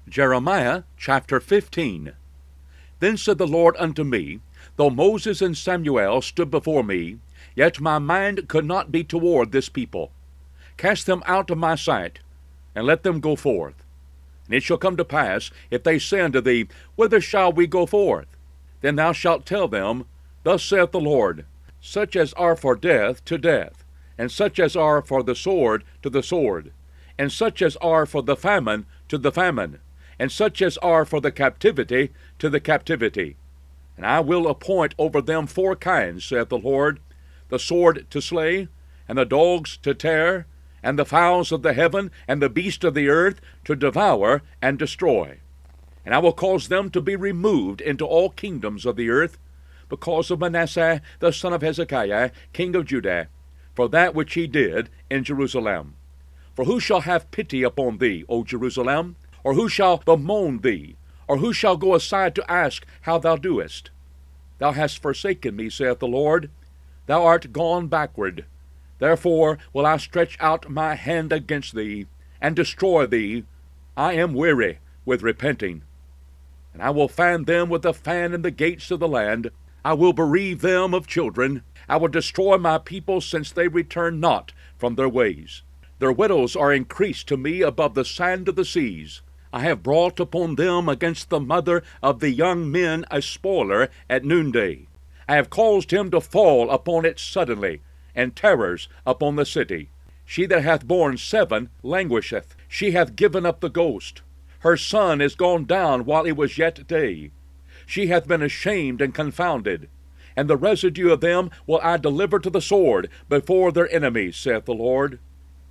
Jeremiah chapter 15. Then said the Lord unto me, Though Moses and Samuel stood before me, yet my mind could not be toward this people. Cast them out of my sight, and let them go forth. And it shall come to pass, if they say unto thee, Whither shall we go forth? Then thou shalt tell them, Thus saith the Lord, Such as are for death, to death, and such as are for the sword, to the sword, and such as are for the famine, to the famine, and such as are for the captivity, to the captivity. And I will appoint over them 4 kinds, saith the Lord, the sword to slay, and the dogs to tear, and the fowls of the heaven, and the beasts of the earth, to devour and destroy. And I will cause them to be removed into all kingdoms of the earth, because of Manasseh the son of Hezekiah, king of Judah, for that which he did in Jerusalem. For who shall have pity upon thee, O Jerusalem? Or who shall bemoan thee? Or who shall go aside to ask how thou doest? Thou hast forsaken me, saith the Lord. Thou art gone backward. Therefore will I stretch out my hand against thee, and destroy thee. I am weary with repenting. And I will fan them with a fan in the gates of the land. I will bereave them of children. I will destroy my people, since they return not from their ways. Their widows are increased to me above the sand of the seas. I have brought upon them against the mother of the young men a spoiler at noonday. I have caused him to fall upon it suddenly, and terrors upon the city. She that hath borne 7 languisheth. She hath given up the ghost. Her son is gone down while it was yet day. She hath been ashamed and confounded. And the residue of them will I deliver to the sword before their enemies, saith the Lord.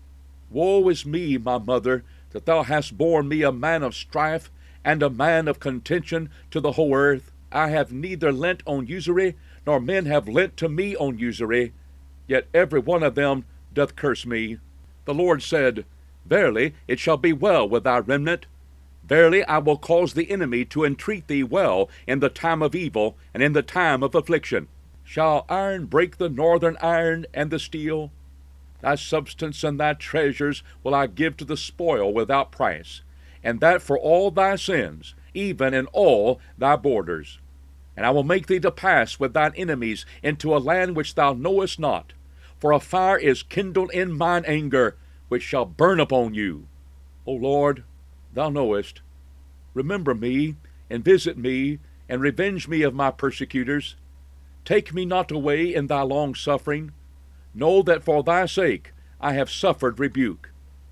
Woe is me, my mother, that thou hast borne me a man of strife, and a man of contention to the whole earth. I have neither lent on usury, nor men have lent to me on usury, yet every one of them doth curse me. The Lord said, Verily it shall be well with thy remnant. Verily I will cause the enemy to entreat thee well in the time of evil, and in the time of affliction. Shall iron break the northern iron and the steel? Thy substance and thy treasures will I give to the spoil without price, and that for all thy sins, even in all thy borders. And I will make thee to pass with thine enemies into a land which thou knowest not, for a fire is kindled in mine anger, which shall burn upon you. O Lord, thou knowest. Remember me, and visit me, and revenge me of my persecutors. Take me not away in thy long suffering. Know that for thy sake I have suffered rebuke.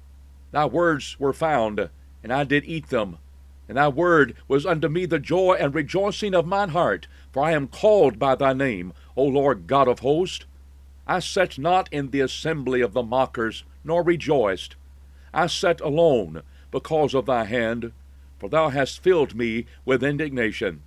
Thy words were found, and I did eat them. And thy word was unto me the joy and rejoicing of mine heart, for I am called by thy name, O Lord God of hosts. I sat not in the assembly of the mockers, nor rejoiced. I sat alone, because of thy hand, for thou hast filled me with indignation.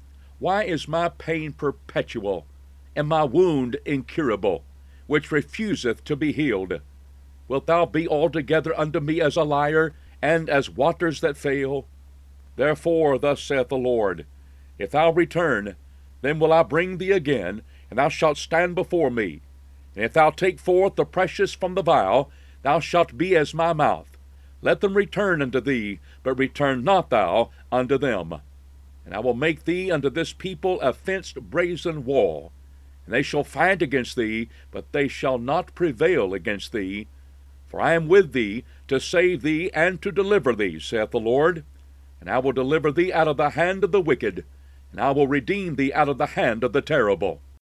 Why is my pain perpetual, and my wound incurable, which refuseth to be healed? Wilt thou be altogether unto me as a liar, and as waters that fail? Therefore thus saith the Lord, If thou return, then will I bring thee again, and thou shalt stand before me. And if thou take forth the precious from the vial, thou shalt be as my mouth. Let them return unto thee, but return not thou unto them. And I will make thee unto this people a fenced brazen wall. And they shall fight against thee, but they shall not prevail against thee. For I am with thee, to save thee, and to deliver thee, saith the Lord. And I will deliver thee out of the hand of the wicked, and I will redeem thee out of the hand of the terrible.